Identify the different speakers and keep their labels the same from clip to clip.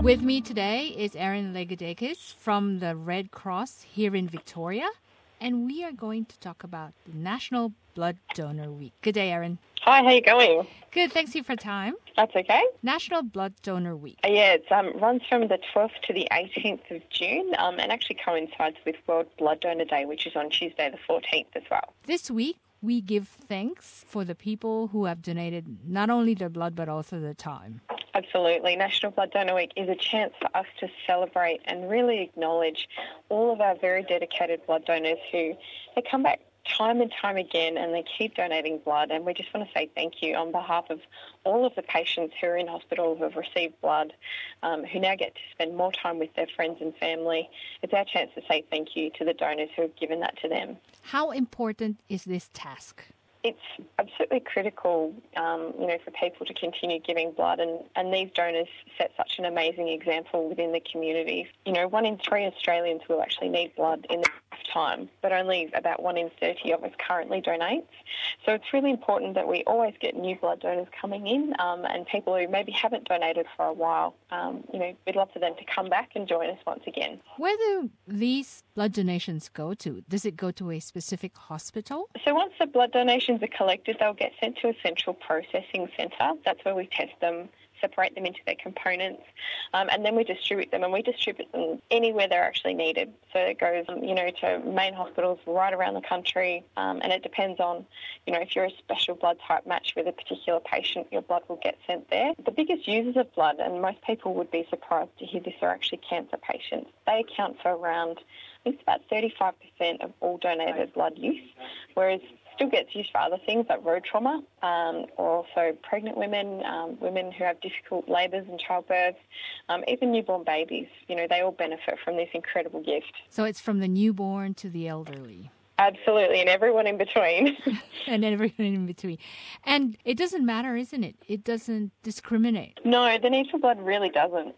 Speaker 1: With me today is Erin Legadakis from the Red Cross here in Victoria, and we are going to talk about the National Blood Donor Week. Good day, Erin.
Speaker 2: Hi, how you going?
Speaker 1: Good, thanks you for time.
Speaker 2: That's okay.
Speaker 1: National Blood Donor Week.
Speaker 2: Yeah, it runs from the 12th to the 18th of June and actually coincides with World Blood Donor Day, which is on Tuesday the 14th as well.
Speaker 1: This week, we give thanks for the people who have donated not only their blood but also their time.
Speaker 2: Absolutely. National Blood Donor Week is a chance for us to celebrate and really acknowledge all of our very dedicated blood donors who they come back time and time again and they keep donating blood, and we just want to say thank you on behalf of all of the patients who are in hospital who have received blood, who now get to spend more time with their friends and family. It's our chance to say thank you to the donors who have given that to them.
Speaker 1: How important is this task?
Speaker 2: It's absolutely critical, for people to continue giving blood, and these donors set such an amazing example within the community. 1 in 3 Australians will actually need blood in their lifetime, but only about 1 in 30 of us currently donates. So it's really important that we always get new blood donors coming in, and people who maybe haven't donated for a while. We'd love for them to come back and join us once again.
Speaker 1: Where do these blood donations go to? Does it go to a specific hospital?
Speaker 2: So once the blood donations are collected, they'll get sent to a central processing centre. That's where we test them, separate them into their components, and then we distribute them, and we distribute them anywhere they're actually needed. So it goes, to main hospitals right around the country, and it depends on, if you're a special blood type match with a particular patient, your blood will get sent there. The biggest users of blood, and most people would be surprised to hear this, are actually cancer patients. They account for around, I think it's about 35% of all donated blood use, whereas still gets used for other things like road trauma, or also pregnant women, women who have difficult labours and childbirth, even newborn babies. They all benefit from this incredible gift.
Speaker 1: So it's from the newborn to the elderly.
Speaker 2: Absolutely, and everyone in between.
Speaker 1: And everyone in between. And it doesn't matter, isn't it? It doesn't discriminate.
Speaker 2: No, the need for blood really doesn't.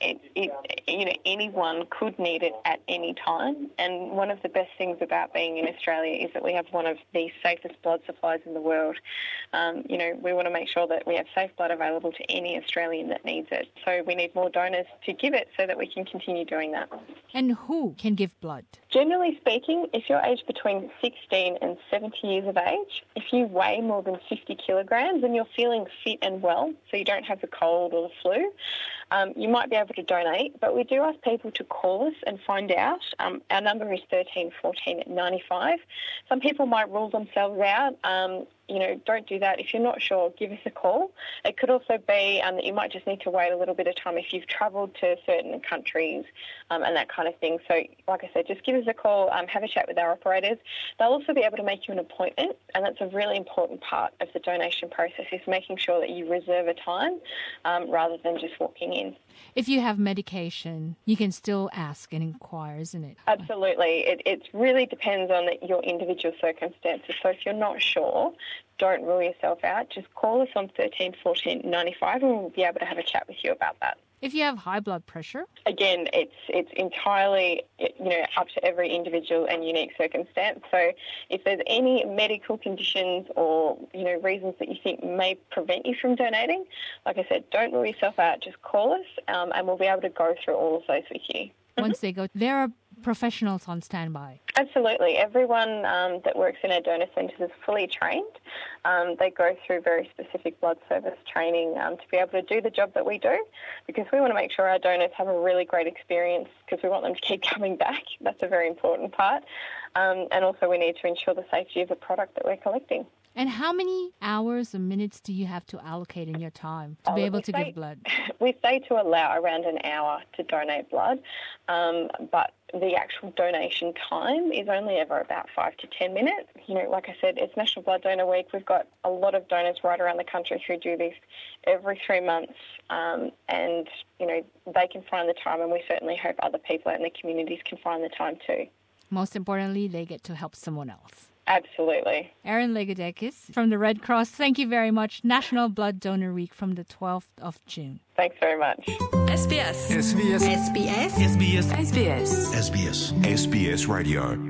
Speaker 2: Anyone could need it at any time. And one of the best things about being in Australia is that we have one of the safest blood supplies in the world. We want to make sure that we have safe blood available to any Australian that needs it. So we need more donors to give it so that we can continue doing that.
Speaker 1: And who can give blood?
Speaker 2: Generally speaking, if you're aged between 16 and 70 years of age, if you weigh more than 50 kilograms and you're feeling fit and well, so you don't have the cold or the flu, you might be able to donate, but we do ask people to call us and find out. Our number is 13 14 95. Some people might rule themselves out. Don't do that. If you're not sure, give us a call. It could also be that you might just need to wait a little bit of time if you've travelled to certain countries and that kind of thing. So, like I said, just give us a call, have a chat with our operators. They'll also be able to make you an appointment, and that's a really important part of the donation process, is making sure that you reserve a time rather than just walking in.
Speaker 1: If you have medication, you can still ask and inquire, isn't it?
Speaker 2: Absolutely. It really depends on your individual circumstances. So if you're not sure, don't rule yourself out. Just call us on 13 14 95 and we'll be able to have a chat with you about that.
Speaker 1: If you have high blood pressure?
Speaker 2: Again, it's entirely, up to every individual and unique circumstance. So if there's any medical conditions or, reasons that you think may prevent you from donating, like I said, don't rule yourself out. Just call us and we'll be able to go through all of those with you.
Speaker 1: Once they go, there are professionals on standby.
Speaker 2: Absolutely. Everyone that works in our donor centres is fully trained. They go through very specific blood service training to be able to do the job that we do, because we want to make sure our donors have a really great experience, because we want them to keep coming back. That's a very important part. And also we need to ensure the safety of the product that we're collecting.
Speaker 1: And how many hours or minutes do you have to allocate in your time to be able to give blood?
Speaker 2: We say to allow around an hour to donate blood, but the actual donation time is only ever about 5 to 10 minutes. Like I said, it's National Blood Donor Week. We've got a lot of donors right around the country who do this every 3 months, and, they can find the time, and we certainly hope other people out in the communities can find the time too.
Speaker 1: Most importantly, they get to help someone else.
Speaker 2: Absolutely.
Speaker 1: Erin Legadakis from the Red Cross, thank you very much. National Blood Donor Week from the 12th of June.
Speaker 2: Thanks very much.
Speaker 3: SBS. SBS. SBS. SBS. SBS. SBS. SBS Radio.